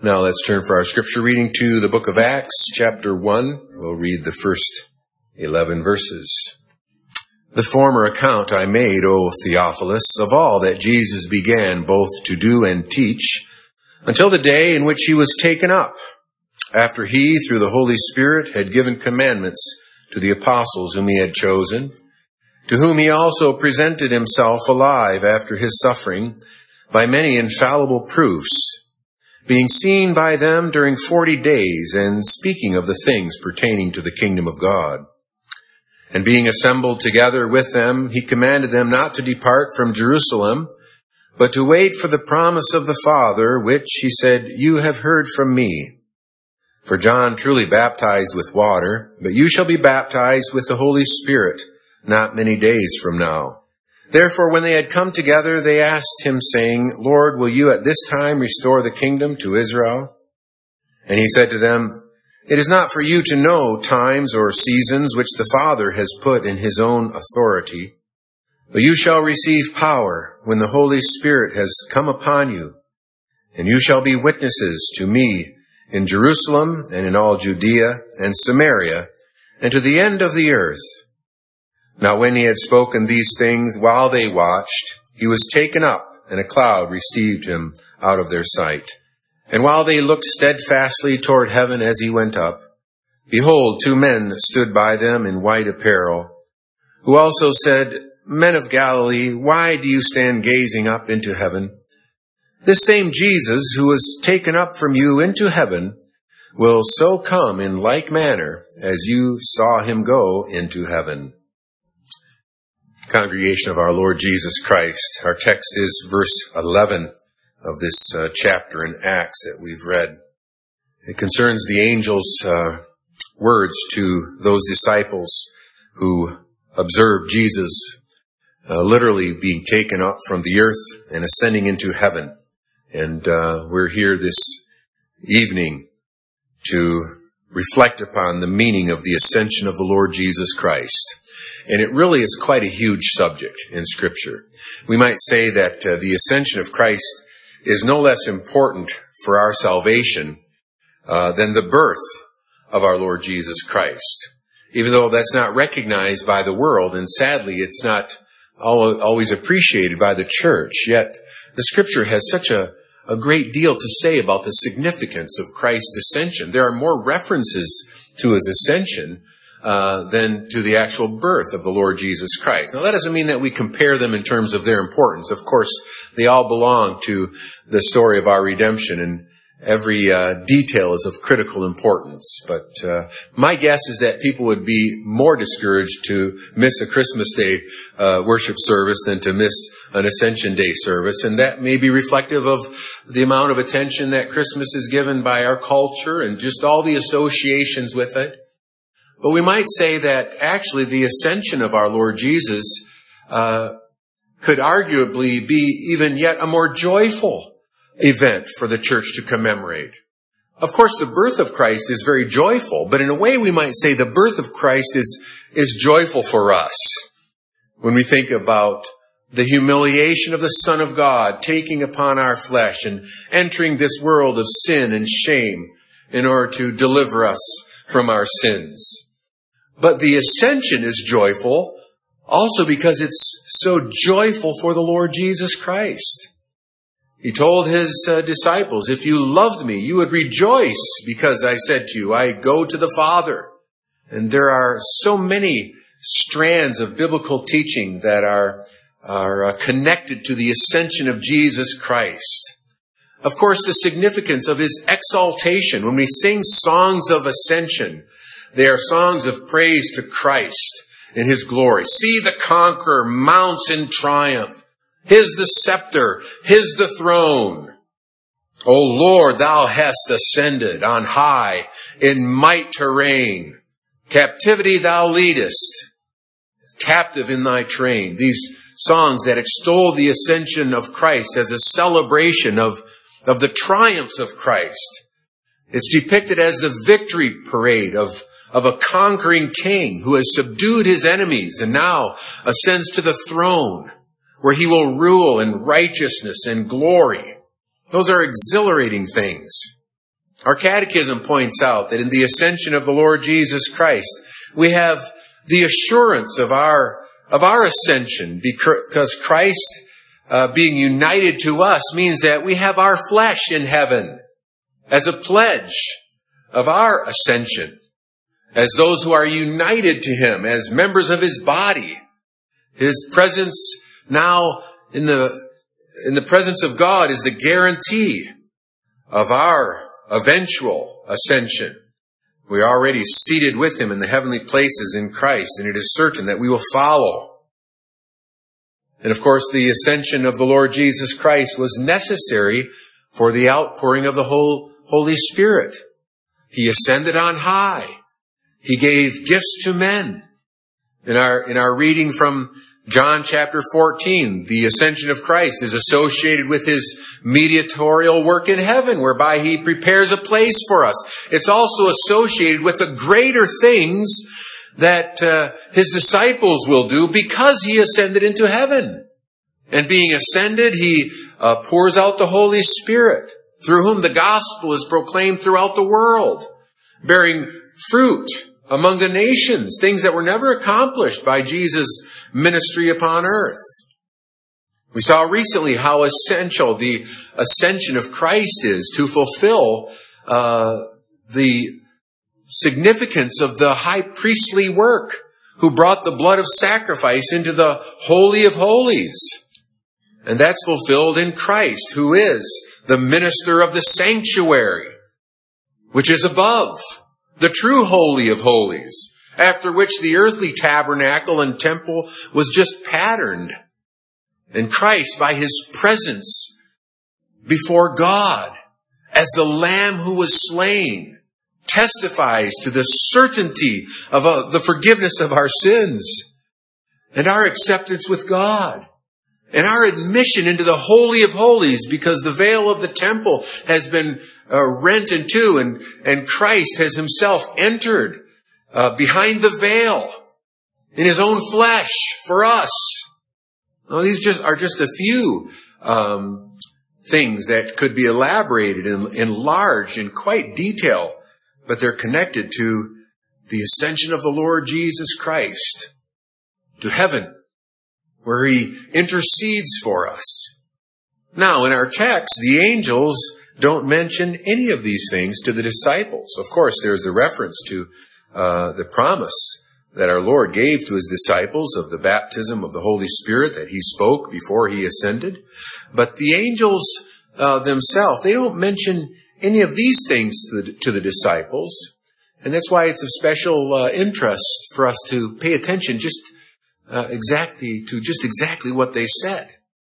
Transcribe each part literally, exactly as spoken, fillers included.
Now let's turn for our scripture reading to the book of Acts, chapter one. We'll read the first eleven verses. The former account I made, O Theophilus, of all that Jesus began both to do and teach, until the day in which he was taken up, after he, through the Holy Spirit, had given commandments to the apostles whom he had chosen, to whom he also presented himself alive after his suffering by many infallible proofs, being seen by them during forty days, and speaking of the things pertaining to the kingdom of God. And being assembled together with them, he commanded them not to depart from Jerusalem, but to wait for the promise of the Father, which, he said, you have heard from me. For John truly baptized with water, but you shall be baptized with the Holy Spirit not many days from now. Therefore, when they had come together, they asked him, saying, Lord, will you at this time restore the kingdom to Israel? And he said to them, It is not for you to know times or seasons which the Father has put in his own authority, but you shall receive power when the Holy Spirit has come upon you, and you shall be witnesses to me in Jerusalem and in all Judea and Samaria and to the end of the earth. Now when he had spoken these things while they watched, he was taken up, and a cloud received him out of their sight. And while they looked steadfastly toward heaven as he went up, behold, two men stood by them in white apparel, who also said, Men of Galilee, why do you stand gazing up into heaven? This same Jesus, who was taken up from you into heaven, will so come in like manner as you saw him go into heaven. Congregation of our Lord Jesus Christ, our text is verse eleven of this uh, chapter in Acts that we've read. It concerns the angel's uh, words to those disciples who observed Jesus uh, literally being taken up from the earth and ascending into heaven. And uh, we're here this evening to reflect upon the meaning of the ascension of the Lord Jesus Christ. And it really is quite a huge subject in Scripture. We might say that uh, the ascension of Christ is no less important for our salvation uh, than the birth of our Lord Jesus Christ. Even though that's not recognized by the world, and sadly it's not always appreciated by the church, yet the Scripture has such a, a great deal to say about the significance of Christ's ascension. There are more references to his ascension Uh, than to the actual birth of the Lord Jesus Christ. Now, that doesn't mean that we compare them in terms of their importance. Of course, they all belong to the story of our redemption, and every uh, detail is of critical importance. But uh, my guess is that people would be more discouraged to miss a Christmas Day uh, worship service than to miss an Ascension Day service, and that may be reflective of the amount of attention that Christmas is given by our culture and just all the associations with it. But we might say that actually the ascension of our Lord Jesus uh, could arguably be even yet a more joyful event for the church to commemorate. Of course, the birth of Christ is very joyful, but in a way we might say the birth of Christ is, is joyful for us. When we think about the humiliation of the Son of God taking upon our flesh and entering this world of sin and shame in order to deliver us from our sins. But the ascension is joyful also because it's so joyful for the Lord Jesus Christ. He told his uh, disciples, if you loved me, you would rejoice because I said to you, I go to the Father. And there are so many strands of biblical teaching that are, are uh, connected to the ascension of Jesus Christ. Of course, the significance of his exaltation. When we sing songs of ascension, they are songs of praise to Christ in his glory. See, the conqueror mounts in triumph. His the scepter, his the throne. O Lord, thou hast ascended on high in might to reign. Captivity thou leadest, captive in thy train. These songs that extol the ascension of Christ as a celebration of, of the triumphs of Christ. It's depicted as the victory parade of of a conquering king who has subdued his enemies and now ascends to the throne where he will rule in righteousness and glory. Those are exhilarating things. Our catechism points out that in the ascension of the Lord Jesus Christ, we have the assurance of our, of our ascension, because Christ uh, being united to us means that we have our flesh in heaven as a pledge of our ascension, as those who are united to Him, as members of His body. His presence now in the, in the presence of God is the guarantee of our eventual ascension. We are already seated with Him in the heavenly places in Christ, and it is certain that we will follow. And of course, the ascension of the Lord Jesus Christ was necessary for the outpouring of the whole Holy Spirit. He ascended on high. He gave gifts to men. In our, in our reading from John chapter fourteen, the ascension of Christ is associated with His mediatorial work in heaven, whereby He prepares a place for us. It's also associated with the greater things that uh, His disciples will do because He ascended into heaven. And being ascended, He uh, pours out the Holy Spirit, through whom the gospel is proclaimed throughout the world, bearing fruit among the nations, things that were never accomplished by Jesus' ministry upon earth. We saw recently how essential the ascension of Christ is to fulfill uh, the significance of the high priestly work, who brought the blood of sacrifice into the Holy of Holies. And that's fulfilled in Christ, who is the minister of the sanctuary, which is above the true Holy of Holies, after which the earthly tabernacle and temple was just patterned. And Christ, by His presence before God, as the Lamb who was slain, testifies to the certainty of uh, the forgiveness of our sins and our acceptance with God. And our admission into the Holy of Holies, because the veil of the temple has been uh, rent in two, and, and Christ has Himself entered uh, behind the veil in His own flesh for us. Well, these just are just a few um, things that could be elaborated and enlarged in quite detail, but they're connected to the ascension of the Lord Jesus Christ to heaven, where He intercedes for us. Now, in our text, the angels don't mention any of these things to the disciples. Of course, there's the reference to uh, the promise that our Lord gave to His disciples of the baptism of the Holy Spirit that He spoke before He ascended. But the angels uh, themselves, they don't mention any of these things to the, to the disciples. And that's why it's of special uh, interest for us to pay attention just Uh, exactly to just exactly what they said.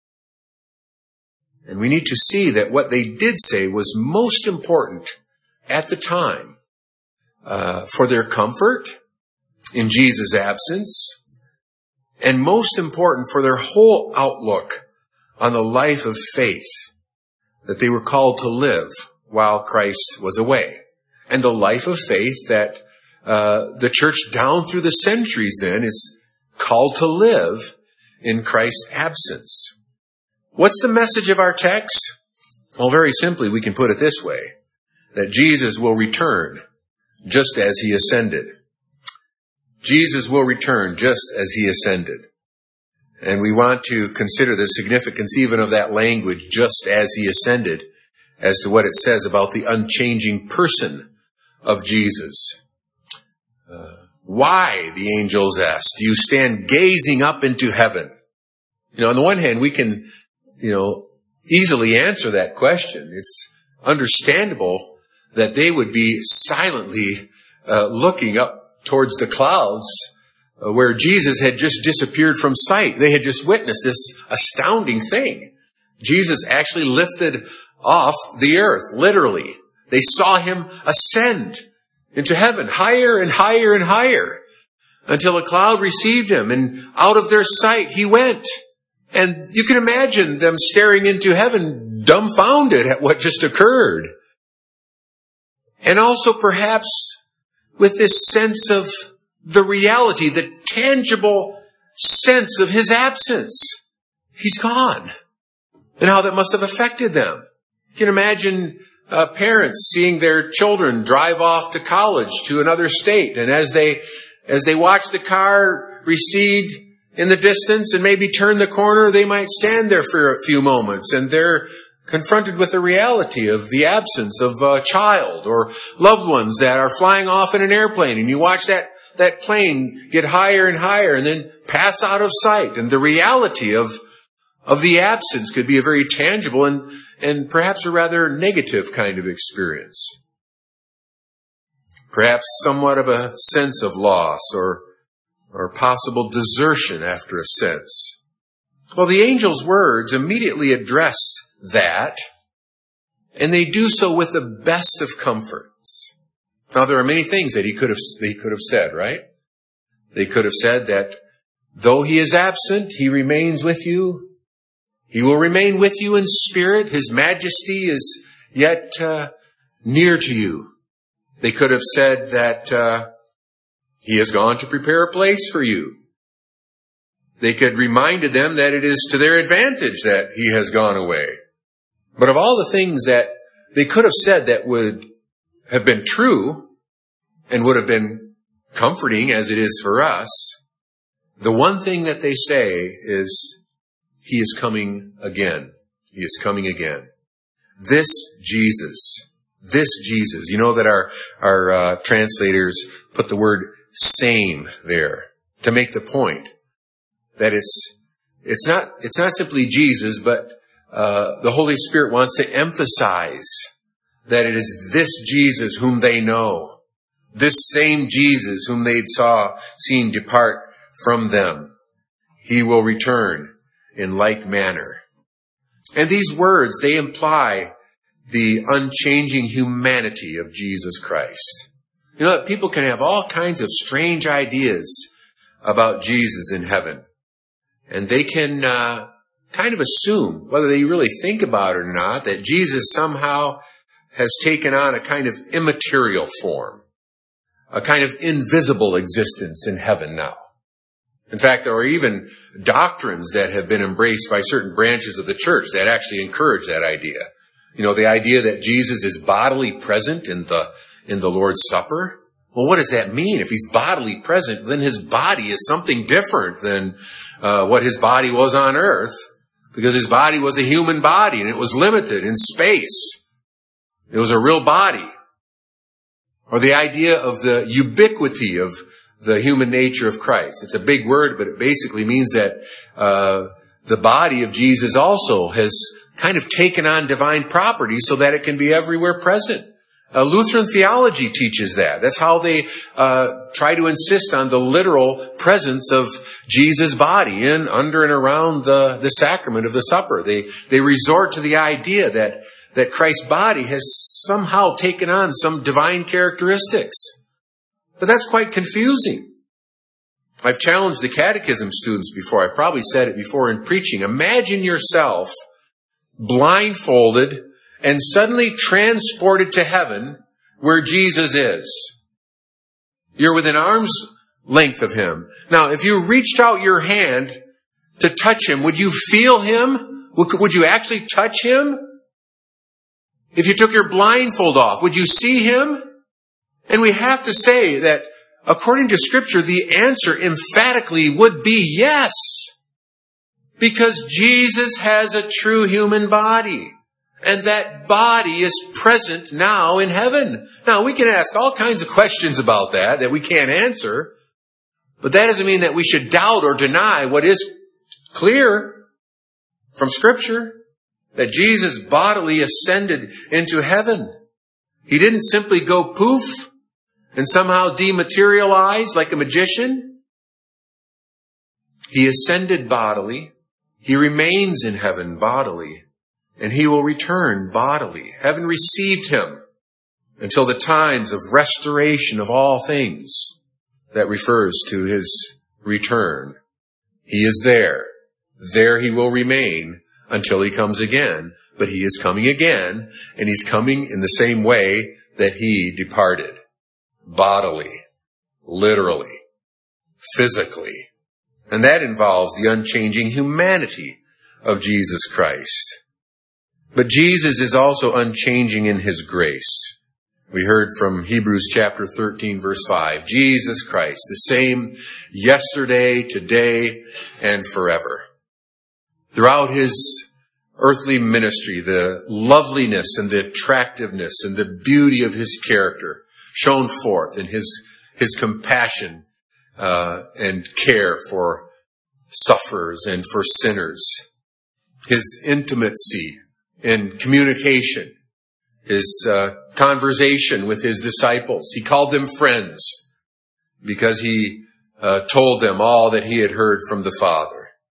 And we need to see that what they did say was most important at the time uh, for their comfort in Jesus' absence, and most important for their whole outlook on the life of faith that they were called to live while Christ was away, and the life of faith that uh, the church down through the centuries then is called to live in Christ's absence. What's the message of our text? Well, very simply, we can put it this way, that Jesus will return just as He ascended. Jesus will return just as He ascended. And we want to consider the significance even of that language, just as He ascended, as to what it says about the unchanging person of Jesus. Uh, Why, the angels asked, do you stand gazing up into heaven? You know, on the one hand, we can, you know, easily answer that question. It's understandable that they would be silently uh, looking up towards the clouds uh, where Jesus had just disappeared from sight. They had just witnessed this astounding thing. Jesus actually lifted off the earth, literally. They saw Him ascend into heaven, higher and higher and higher, until a cloud received Him, and out of their sight He went. And you can imagine them staring into heaven, dumbfounded at what just occurred. And also perhaps with this sense of the reality, the tangible sense of His absence. He's gone. And how that must have affected them. You can imagine uh, parents seeing their children drive off to college to another state. And as they, as they watch the car recede in the distance and maybe turn the corner, they might stand there for a few moments, and they're confronted with the reality of the absence of a child or loved ones that are flying off in an airplane. And you watch that, that plane get higher and higher and then pass out of sight. And the reality of, of the absence could be a very tangible and, and perhaps a rather negative kind of experience. Perhaps somewhat of a sense of loss or, or possible desertion after a sense. Well, the angel's words immediately address that, and they do so with the best of comforts. Now, there are many things that he could have, he could have said, right? They could have said that though he is absent, he remains with you. He will remain with you in spirit. His majesty is yet uh, near to you. They could have said that uh, he has gone to prepare a place for you. They could have reminded them that it is to their advantage that he has gone away. But of all the things that they could have said that would have been true and would have been comforting as it is for us, the one thing that they say is, he is coming again. He is coming again. This Jesus, this Jesus, you know that our, our uh, translators put the word same there to make the point that it's, it's not, it's not simply Jesus, but uh, the Holy Spirit wants to emphasize that it is this Jesus whom they know, this same Jesus whom they saw, seen depart from them. He will return in like manner. And these words, they imply the unchanging humanity of Jesus Christ. You know, people can have all kinds of strange ideas about Jesus in heaven. And they can uh, kind of assume, whether they really think about it or not, that Jesus somehow has taken on a kind of immaterial form, a kind of invisible existence in heaven now. In fact, there are even doctrines that have been embraced by certain branches of the church that actually encourage that idea. You know, the idea that Jesus is bodily present in the in the Lord's Supper. Well, what does that mean? If he's bodily present, then his body is something different than uh, what his body was on earth, because his body was a human body and it was limited in space. It was a real body. Or the idea of the ubiquity of the human nature of Christ. It's a big word, but it basically means that uh the body of Jesus also has kind of taken on divine properties so that it can be everywhere present. Uh, Lutheran theology teaches that. That's how they uh try to insist on the literal presence of Jesus' body in, under, and around the, the sacrament of the supper. They they resort to the idea that that Christ's body has somehow taken on some divine characteristics. But that's quite confusing. I've challenged the catechism students before. I've probably said it before in preaching. Imagine yourself blindfolded and suddenly transported to heaven where Jesus is. You're within arm's length of him. Now, if you reached out your hand to touch him, would you feel him? Would you actually touch him? If you took your blindfold off, would you see him? And we have to say that according to Scripture, the answer emphatically would be yes. Because Jesus has a true human body. And that body is present now in heaven. Now, we can ask all kinds of questions about that that we can't answer. But that doesn't mean that we should doubt or deny what is clear from Scripture. That Jesus bodily ascended into heaven. He didn't simply go poof and somehow dematerialize like a magician. He ascended bodily. He remains in heaven bodily. And he will return bodily. Heaven received him until the times of restoration of all things. That refers to his return. He is there. There he will remain until he comes again. But he is coming again, and he's coming in the same way that he departed. Bodily, literally, physically. And that involves the unchanging humanity of Jesus Christ. But Jesus is also unchanging in his grace. We heard from Hebrews chapter thirteen, verse five. Jesus Christ, the same yesterday, today, and forever. Throughout his earthly ministry, the loveliness and the attractiveness and the beauty of his character shone forth in his, his compassion uh, and care for sufferers and for sinners. His intimacy in communication, his uh, conversation with his disciples. He called them friends because he uh, told them all that he had heard from the Father.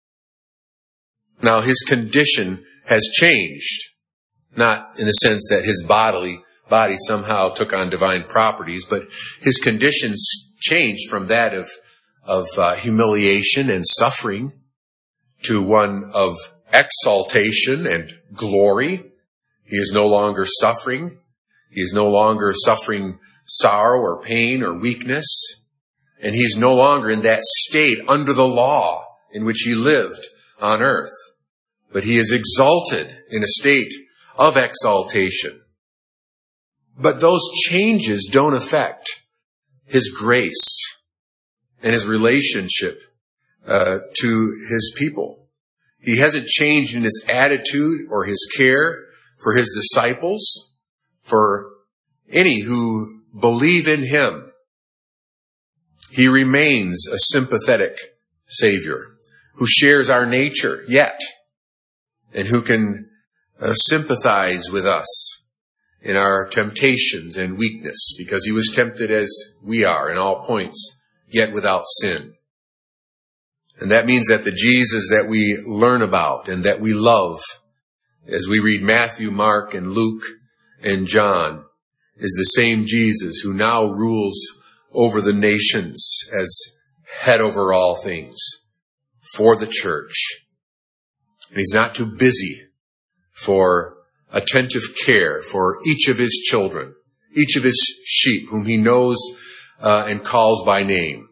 Now, his condition has changed, not in the sense that his bodily body somehow took on divine properties, but his conditions changed from that of, of uh, humiliation and suffering to one of exaltation and glory. He is no longer suffering. He is no longer suffering sorrow or pain or weakness. And he's no longer in that state under the law in which he lived on earth. But he is exalted in a state of exaltation. But those changes don't affect his grace and his relationship uh, to his people. He hasn't changed in his attitude or his care for his disciples, for any who believe in him. He remains a sympathetic Savior who shares our nature yet, and who can uh, sympathize with us in our temptations and weakness, because he was tempted as we are in all points, yet without sin. And that means that the Jesus that we learn about and that we love as we read Matthew, Mark, and Luke, and John is the same Jesus who now rules over the nations as head over all things for the church. And he's not too busy for attentive care for each of his children, each of his sheep whom he knows uh, and calls by name.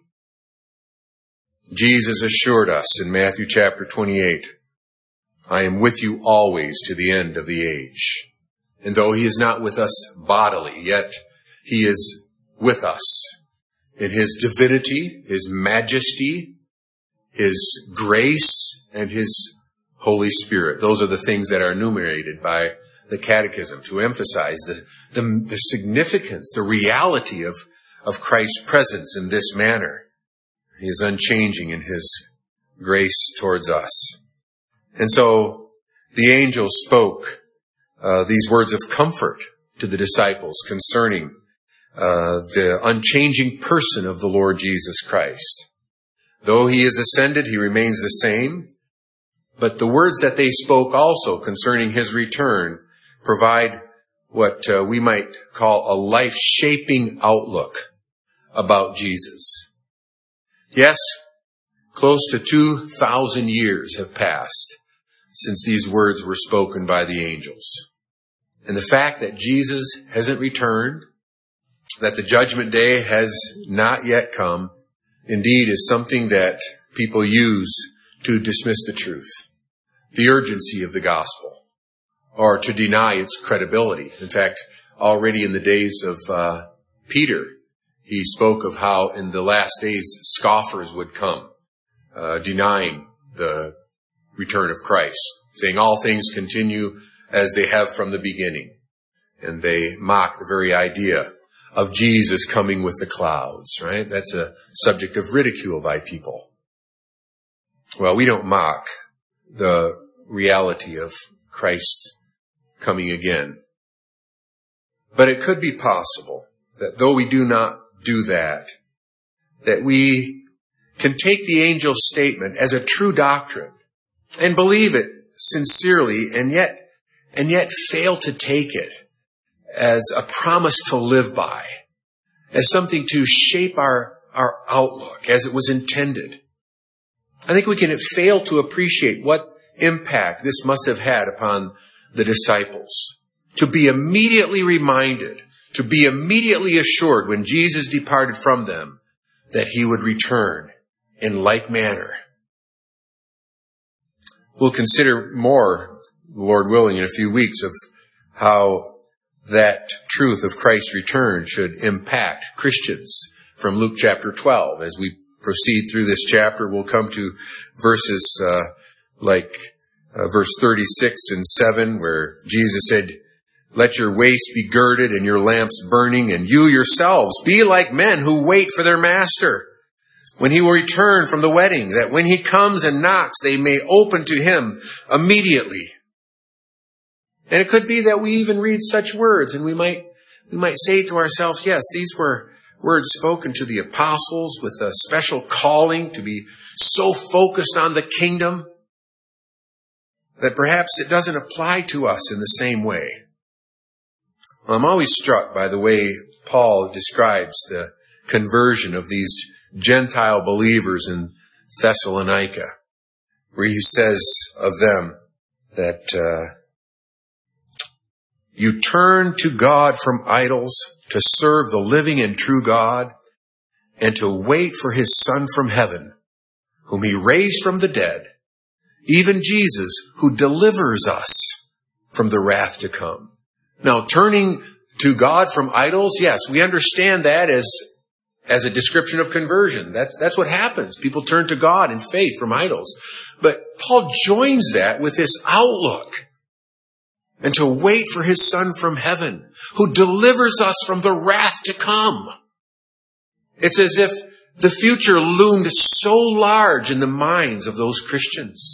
Jesus assured us in Matthew chapter twenty-eight, I am with you always to the end of the age. And though he is not with us bodily, yet he is with us in his divinity, his majesty, his grace, and his Holy Spirit. Those are the things that are enumerated by the Catechism to emphasize the, the, the significance, the reality of, of Christ's presence in this manner. He is unchanging in his grace towards us. And so the angel spoke uh, these words of comfort to the disciples concerning uh, the unchanging person of the Lord Jesus Christ. Though he is ascended, he remains the same. But the words that they spoke also concerning his return provide what uh, we might call a life-shaping outlook about Jesus. Yes, close to two thousand years have passed since these words were spoken by the angels. And the fact that Jesus hasn't returned, that the judgment day has not yet come, indeed is something that people use to dismiss the truth, the urgency of the gospel, or to deny its credibility. In fact, already in the days of uh, Peter, he spoke of how in the last days scoffers would come, uh, denying the return of Christ, saying all things continue as they have from the beginning. And they mock the very idea of Jesus coming with the clouds, right? That's a subject of ridicule by people. Well, we don't mock the reality of Christ coming again. But it could be possible that though we do not do that, that we can take the angel's statement as a true doctrine and believe it sincerely, and yet, and yet fail to take it as a promise to live by, as something to shape our, our outlook as it was intended. I think we can fail to appreciate what impact this must have had upon the disciples. To be immediately reminded, to be immediately assured when Jesus departed from them that he would return in like manner. We'll consider more Lord willing, in a few weeks of how that truth of Christ's return should impact Christians from Luke chapter twelve. As we proceed through this chapter, we'll come to verses uh, like uh, verse thirty-six and seven, where Jesus said, "Let your waist be girded and your lamps burning, and you yourselves be like men who wait for their master, when he will return from the wedding, that when he comes and knocks, they may open to him immediately." And it could be that we even read such words, and we might we might say to ourselves, yes, these were words spoken to the apostles with a special calling to be so focused on the kingdom that perhaps it doesn't apply to us in the same way. Well, I'm always struck by the way Paul describes the conversion of these Gentile believers in Thessalonica, where he says of them that uh, you turn to God from idols to serve the living and true God, and to wait for his Son from heaven, whom he raised from the dead, even Jesus, who delivers us from the wrath to come. Now, turning to God from idols, yes, we understand that as as a description of conversion. That's that's what happens. People turn to God in faith from idols. But Paul joins that with this outlook, and to wait for his Son from heaven, who delivers us from the wrath to come. It's as if the future loomed so large in the minds of those Christians.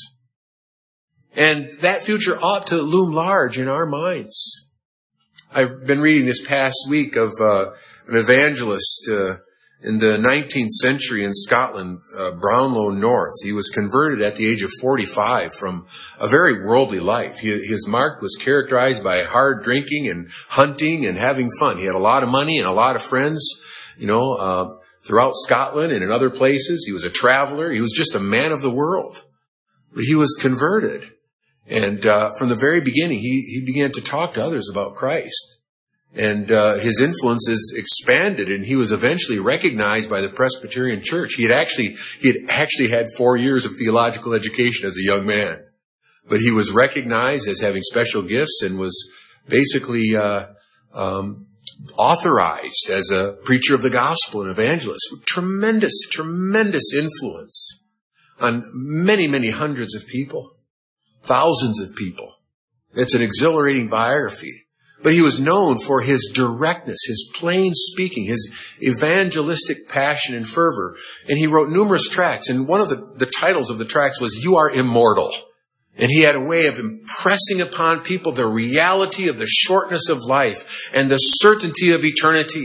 And that future ought to loom large in our minds. I've been reading this past week of uh, an evangelist uh, in the nineteenth century in Scotland, uh, Brownlow North. He was converted at the age of forty-five from a very worldly life. He, his mark was characterized by hard drinking and hunting and having fun. He had a lot of money and a lot of friends, you know, uh, throughout Scotland and in other places. He was a traveler. He was just a man of the world. But he was converted. And uh, from the very beginning, he, he began to talk to others about Christ. And uh, his influences expanded, and he was eventually recognized by the Presbyterian Church. He had actually he had actually had four years of theological education as a young man, but he was recognized as having special gifts and was basically uh, um, authorized as a preacher of the gospel and evangelist. Tremendous, tremendous influence on many, many hundreds of people, thousands of people. It's an exhilarating biography. But he was known for his directness, his plain speaking, his evangelistic passion and fervor. And he wrote numerous tracts. And one of the, the titles of the tracts was, "You Are Immortal." And he had a way of impressing upon people the reality of the shortness of life and the certainty of eternity.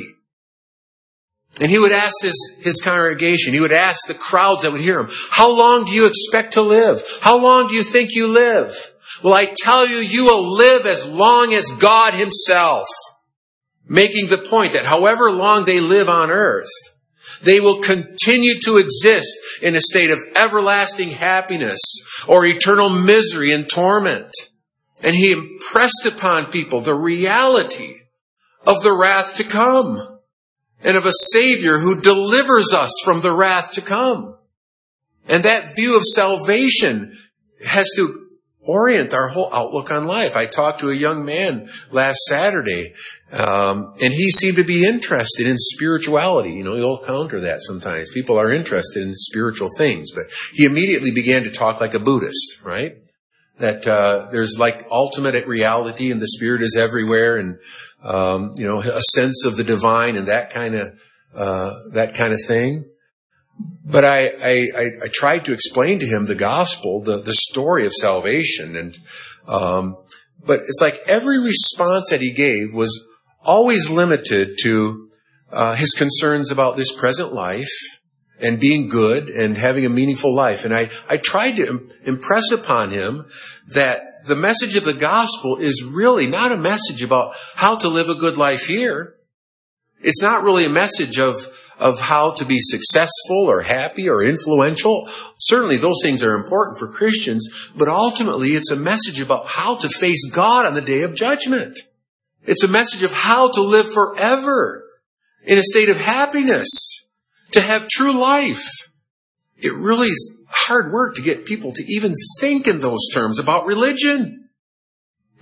And he would ask his, his congregation, he would ask the crowds that would hear him, "How long do you expect to live? How long do you think you live?" "Well, I tell you, you will live as long as God himself." Making the point that however long they live on earth, they will continue to exist in a state of everlasting happiness or eternal misery and torment. And he impressed upon people the reality of the wrath to come and of a Savior who delivers us from the wrath to come. And that view of salvation has to orient our whole outlook on life. I talked to a young man last Saturday, um, and he seemed to be interested in spirituality. You know, you'll encounter that sometimes. People are interested in spiritual things, but he immediately began to talk like a Buddhist, right? That uh, there's like ultimate reality, and the Spirit is everywhere, and um, you know, a sense of the divine, and that kind of uh, that kind of thing. But I, I, I tried to explain to him the gospel, the, the story of salvation. And, um, but it's like every response that he gave was always limited to, uh, his concerns about this present life and being good and having a meaningful life. And I, I tried to im- impress upon him that the message of the gospel is really not a message about how to live a good life here. It's not really a message of, of how to be successful or happy or influential. Certainly those things are important for Christians, but ultimately it's a message about how to face God on the day of judgment. It's a message of how to live forever in a state of happiness, to have true life. It really is hard work to get people to even think in those terms about religion.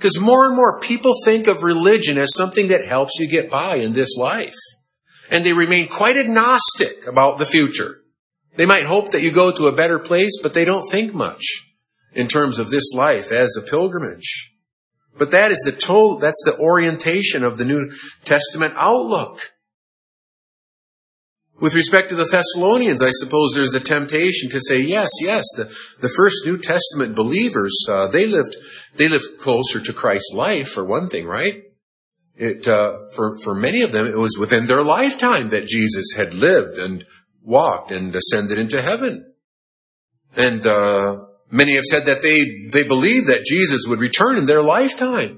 Because more and more people think of religion as something that helps you get by in this life. And they remain quite agnostic about the future. They might hope that you go to a better place, but they don't think much in terms of this life as a pilgrimage. But that is the total, that's the orientation of the New Testament outlook. With respect to the Thessalonians, I suppose there's the temptation to say, yes, yes, the, the first New Testament believers, uh, they lived, they lived closer to Christ's life, for one thing, right? It, uh, for, for many of them, it was within their lifetime that Jesus had lived and walked and ascended into heaven. And, uh, many have said that they, they believed that Jesus would return in their lifetime.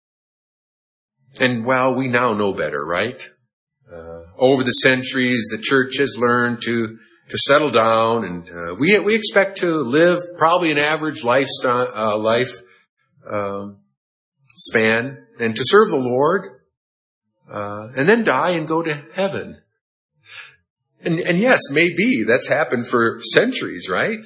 And well, we now know better, right? Uh, over the centuries, the church has learned to, to settle down, and, uh, we, we expect to live probably an average lifestyle, uh, life, um, span, and to serve the Lord, uh, and then die and go to heaven. And, and yes, maybe that's happened for centuries, right?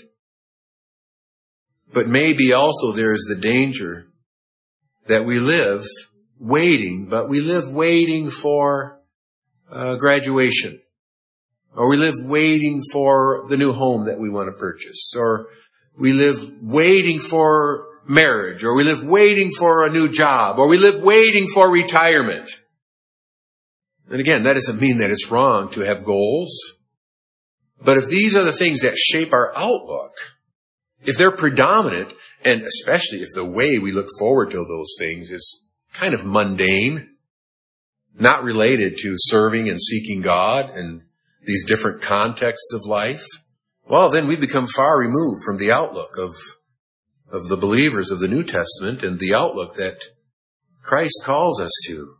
But maybe also there is the danger that we live waiting, but we live waiting for uh, graduation. Or we live waiting for the new home that we want to purchase. Or we live waiting for marriage. Or we live waiting for a new job. Or we live waiting for retirement. And again, that doesn't mean that it's wrong to have goals. But if these are the things that shape our outlook, if they're predominant, and especially if the way we look forward to those things is kind of mundane, not related to serving and seeking God and these different contexts of life, well, then we become far removed from the outlook of, of the believers of the New Testament and the outlook that Christ calls us to.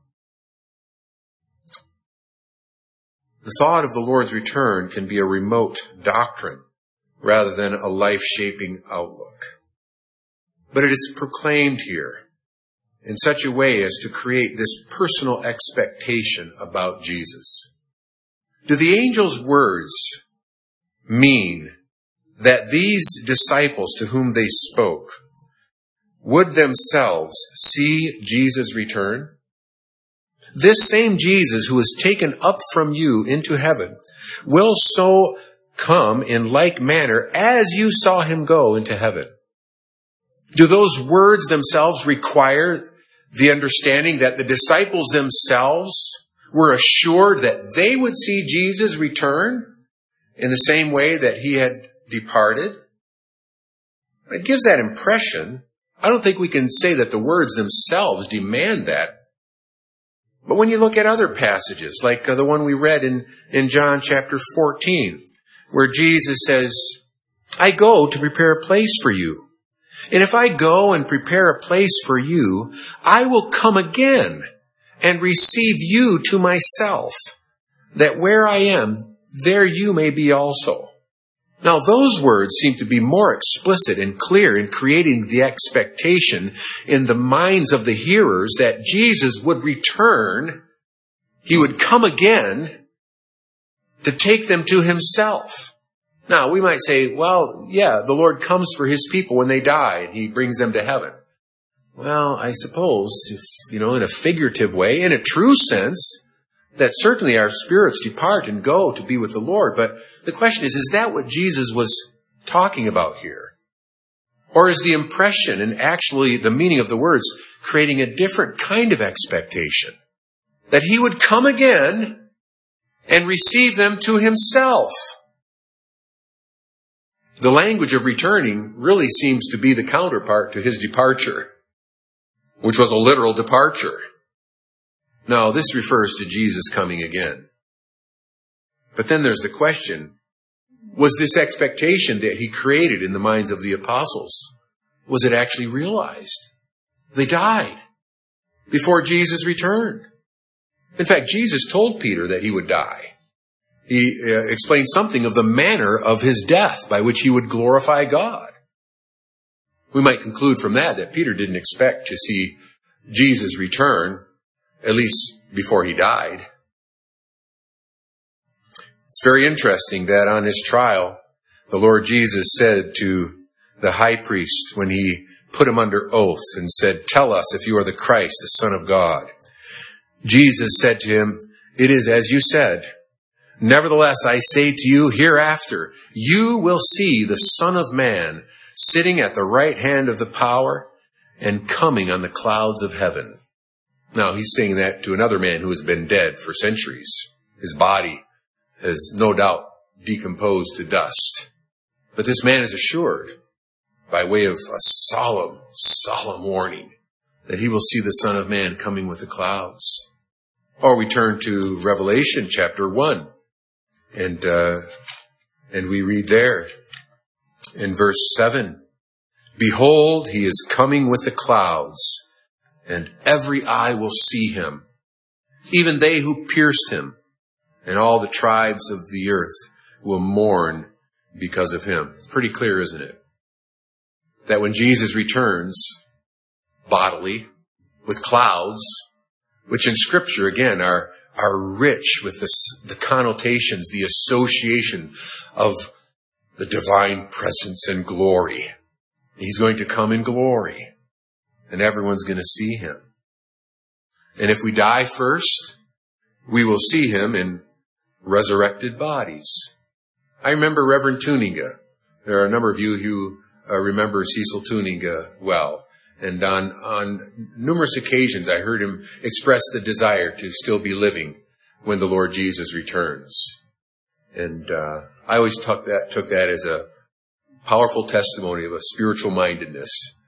The thought of the Lord's return can be a remote doctrine rather than a life-shaping outlook. But it is proclaimed here in such a way as to create this personal expectation about Jesus. Do the angel's words mean that these disciples to whom they spoke would themselves see Jesus return? This same Jesus who is taken up from you into heaven will so come in like manner as you saw him go into heaven. Do those words themselves require the understanding that the disciples themselves were assured that they would see Jesus return in the same way that he had departed? It gives that impression. I don't think we can say that the words themselves demand that. But when you look at other passages, like the one we read in, in John chapter fourteen, where Jesus says, I go to prepare a place for you. And if I go and prepare a place for you, I will come again and receive you to myself, that where I am, there you may be also. Now, those words seem to be more explicit and clear in creating the expectation in the minds of the hearers that Jesus would return. He would come again to take them to himself. Now, we might say, well, yeah, the Lord comes for his people when they die, and he brings them to heaven. Well, I suppose, if, you know, in a figurative way, in a true sense, that certainly our spirits depart and go to be with the Lord. But the question is, is that what Jesus was talking about here? Or is the impression and actually the meaning of the words creating a different kind of expectation? That he would come again and receive them to himself. The language of returning really seems to be the counterpart to his departure, which was a literal departure. Now, this refers to Jesus coming again. But then there's the question, was this expectation that he created in the minds of the apostles, was it actually realized? They died before Jesus returned. In fact, Jesus told Peter that he would die. He uh, explained something of the manner of his death by which he would glorify God. We might conclude from that that Peter didn't expect to see Jesus return, at least before he died. It's very interesting that on his trial, the Lord Jesus said to the high priest when he put him under oath and said, "Tell us if you are the Christ, the Son of God." Jesus said to him, "It is as you said. Nevertheless, I say to you, hereafter you will see the Son of Man sitting at the right hand of the power and coming on the clouds of heaven." Now, he's saying that to another man who has been dead for centuries. His body has no doubt decomposed to dust. But this man is assured, by way of a solemn, solemn warning, that he will see the Son of Man coming with the clouds. Or we turn to Revelation chapter one, and uh, and we read there in verse seven, "Behold, he is coming with the clouds, and every eye will see him, even they who pierced him, and all the tribes of the earth will mourn because of him." It's pretty clear, isn't it? That when Jesus returns bodily with clouds, which in Scripture, again, are, are rich with this, the connotations, the association of the divine presence and glory. He's going to come in glory, and everyone's going to see him. And if we die first, we will see him in resurrected bodies. I remember Reverend Tuninga. There are a number of you who uh, remember Cecil Tuninga well. And on, on numerous occasions, I heard him express the desire to still be living when the Lord Jesus returns. And uh, I always took that, took that as a powerful testimony of a spiritual mindedness.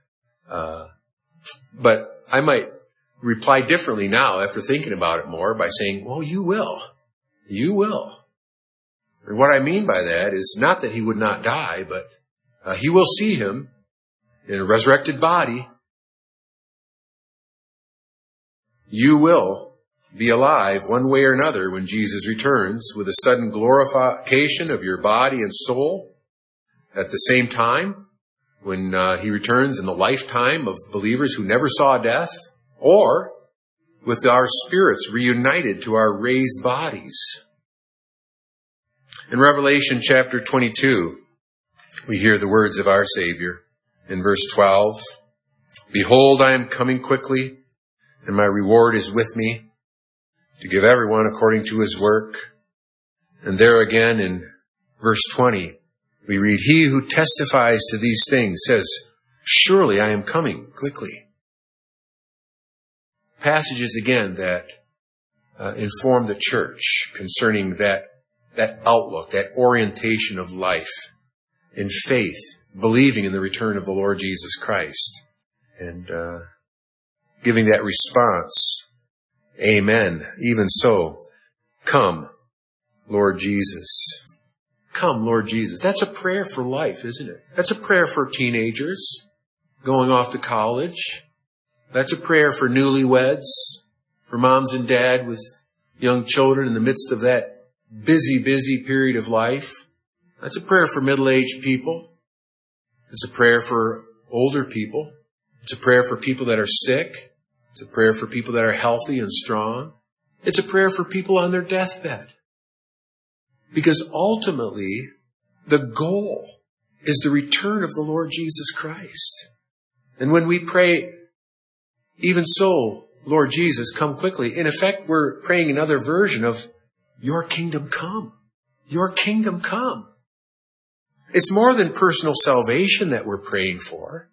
Uh, but I might reply differently now after thinking about it more by saying, well, you will. You will. And what I mean by that is not that he would not die, but uh, he will see him in a resurrected body. You will be alive one way or another when Jesus returns with a sudden glorification of your body and soul. At the same time, when uh, he returns in the lifetime of believers who never saw death, or with our spirits reunited to our raised bodies. In Revelation chapter twenty-two, we hear the words of our Savior in verse twelve. "Behold, I am coming quickly, and my reward is with me, to give everyone according to his work." And there again in verse twenty, we read, "He who testifies to these things says, surely I am coming quickly." Passages again that uh, inform the church concerning that, that outlook, that orientation of life in faith, believing in the return of the Lord Jesus Christ, and uh, giving that response, "Amen, even so, come, Lord Jesus." Come, Lord Jesus. That's a prayer for life, isn't it? That's a prayer for teenagers going off to college. That's a prayer for newlyweds, for moms and dad with young children in the midst of that busy, busy period of life. That's a prayer for middle-aged people. It's a prayer for older people. It's a prayer for people that are sick. It's a prayer for people that are healthy and strong. It's a prayer for people on their deathbed. Because ultimately, the goal is the return of the Lord Jesus Christ. And when we pray, "Even so, Lord Jesus, come quickly," in effect, we're praying another version of, "Your kingdom come. Your kingdom come." It's more than personal salvation that we're praying for.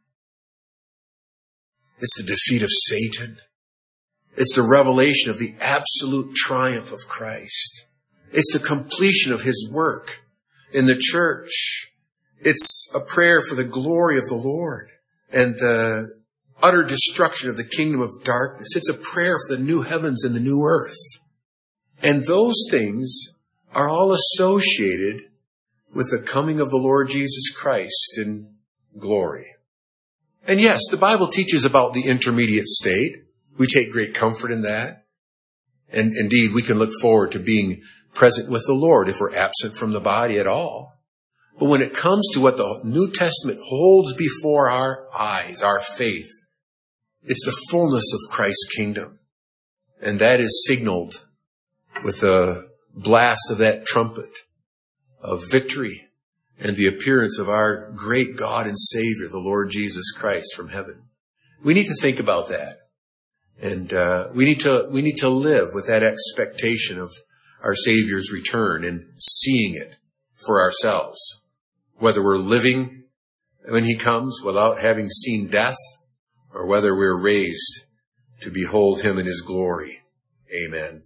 It's the defeat of Satan. It's the revelation of the absolute triumph of Christ. It's the completion of his work in the church. It's a prayer for the glory of the Lord and the utter destruction of the kingdom of darkness. It's a prayer for the new heavens and the new earth. And those things are all associated with the coming of the Lord Jesus Christ in glory. And yes, the Bible teaches about the intermediate state. We take great comfort in that. And indeed, we can look forward to being present with the Lord if we're absent from the body at all. But when it comes to what the New Testament holds before our eyes, our faith, it's the fullness of Christ's kingdom. And that is signaled with the blast of that trumpet of victory and the appearance of our great God and Savior, the Lord Jesus Christ from heaven. We need to think about that. And uh, we need to we need to live with that expectation of our Savior's return and seeing it for ourselves. Whether we're living when he comes without having seen death, or whether we're raised to behold him in his glory. Amen.